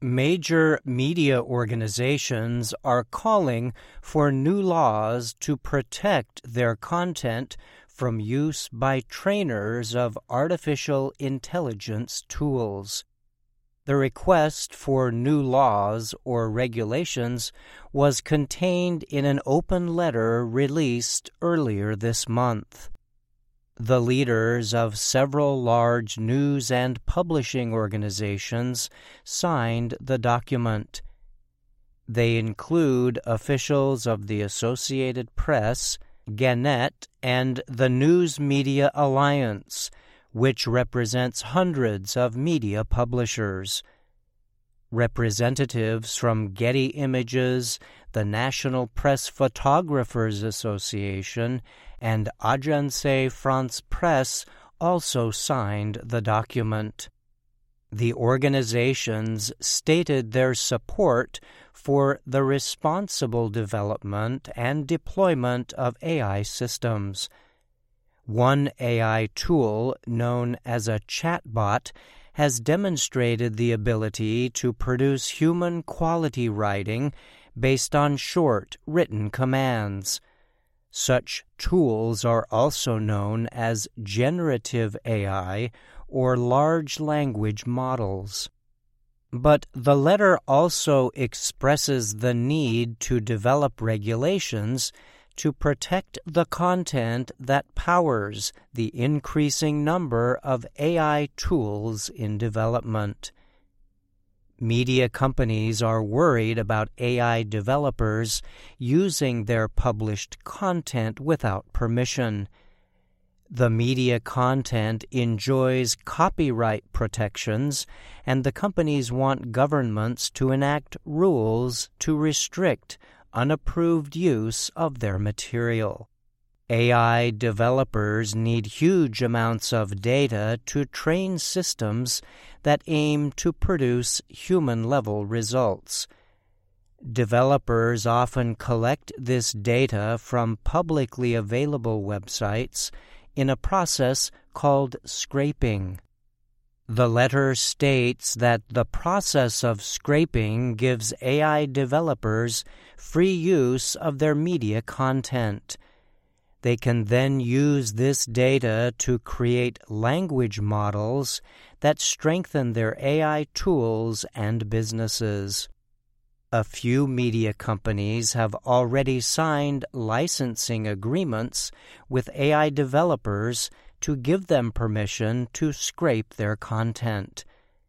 Major media organizations are calling for new laws to protect their content from use by trainers of artificial intelligence tools. The request for new laws or regulations was contained in an open letter released earlier this month. The leaders of several large news and publishing organizations signed the document. They include officials of the Associated Press, Gannett, and the News Media Alliance, which represents hundreds of media publishers. Representatives from Getty Images, the National Press Photographers Association, and Agence France-Presse also signed the document. The organizations stated their support for the responsible development and deployment of AI systems. One AI tool, known as a chatbot, has demonstrated the ability to produce human-quality writing based on short, written commands. Such tools are also known as generative AI or large language models. But the letter also expresses the need to develop regulations to protect the content that powers the increasing number of AI tools in development. Media companies are worried about AI developers using their published content without permission. The media content enjoys copyright protections, and the companies want governments to enact rules to restrict unapproved use of their material. AI developers need huge amounts of data to train systems that aim to produce human-level results. Developers often collect this data from publicly available websites in a process called scraping. The letter states that the process of scraping gives AI developers free use of their media content. They can then use this data to create language models that strengthen their AI tools and businesses. A few media companies have already signed licensing agreements with AI developers to give them permission to scrape their content.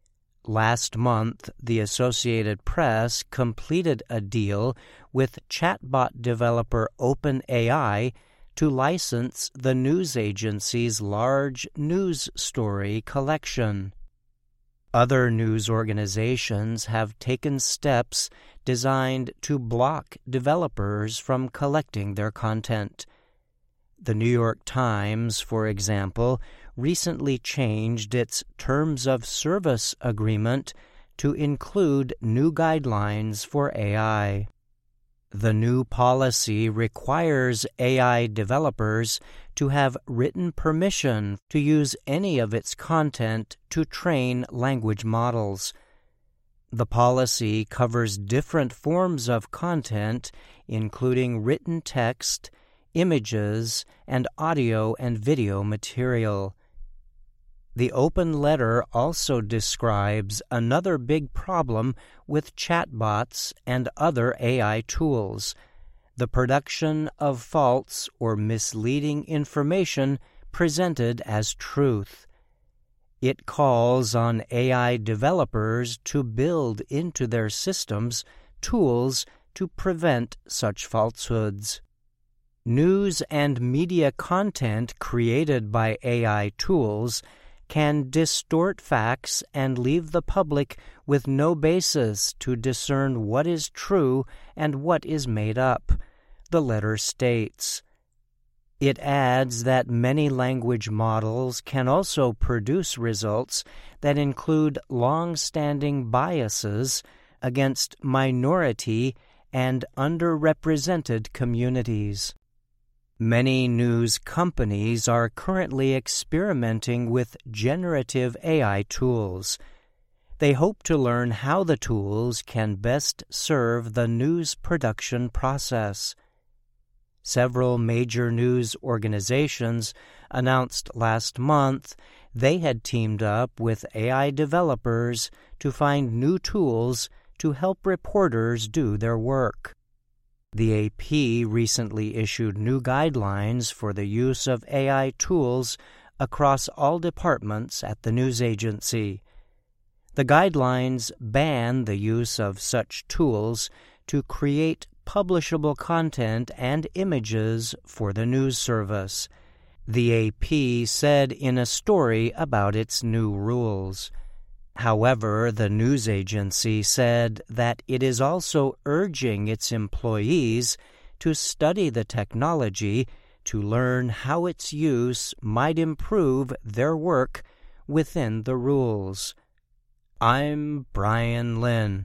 Last month, the Associated Press completed a deal with chatbot developer OpenAI to license the news agency's large news story collection. Other news organizations have taken steps designed to block developers from collecting their content. The New York Times, for example, recently changed its Terms of Service agreement to include new guidelines for AI. The new policy requires AI developers to have written permission to use any of its content to train language models. The policy covers different forms of content, including written text, images, and audio and video material. The open letter also describes another big problem with chatbots and other AI tools: the production of false or misleading information presented as truth. It calls on AI developers to build into their systems tools to prevent such falsehoods. News and media content created by AI tools can distort facts and leave the public with no basis to discern what is true and what is made up, the letter states. It adds that many language models can also produce results that include long-standing biases against minority and underrepresented communities. Many news companies are currently experimenting with generative AI tools. They hope to learn how the tools can best serve the news production process. Several major news organizations announced last month they had teamed up with AI developers to find new tools to help reporters do their work. The AP recently issued new guidelines for the use of AI tools across all departments at the news agency. The guidelines ban the use of such tools to create publishable content and images for the news service, the AP said in a story about its new rules. However, the news agency said that it is also urging its employees to study the technology to learn how its use might improve their work within the rules. I'm Brian Lynn.